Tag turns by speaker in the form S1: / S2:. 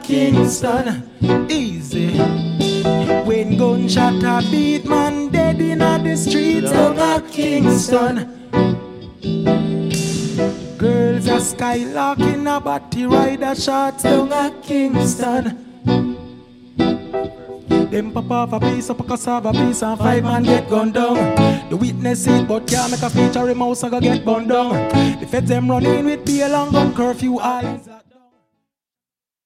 S1: Kingston. Easy. When gunshot a beat, man dead in the streets down at Kingston. Girls are skylarking a body rider shots down at Kingston. Them pop off a piece of a cassava piece and 5 man get gunned down. The witness it but can't make a feature, him house and go get burned down. The feds them running with bail and gun curfew all.